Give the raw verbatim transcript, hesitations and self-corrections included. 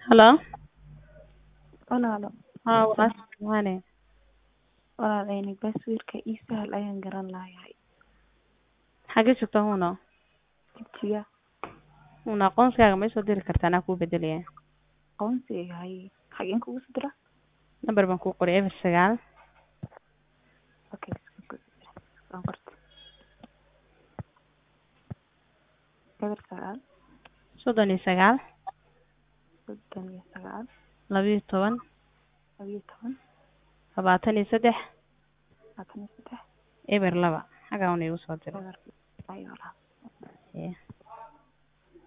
Hello. Walaalo Haa asal waane walaaleyni baswiirka ii sahal ayaan garan lahayahay xagee joogtaa huno jigjiga huno aqoonsigaaga ma isoo diri kartaa anaa kuu bedelaya aqoonsigayga haye xageen kugu soo dira number baan kuu qoray eber sagaal okay waan qortay eber sagaal soddon iyo sagaal soddon iyo sagaal laba iyo toban laba iyo toban labaatan iyo saddex labaatan iyo saddex eber laba xagaa una igu soo diro eber ayo walaal yeah.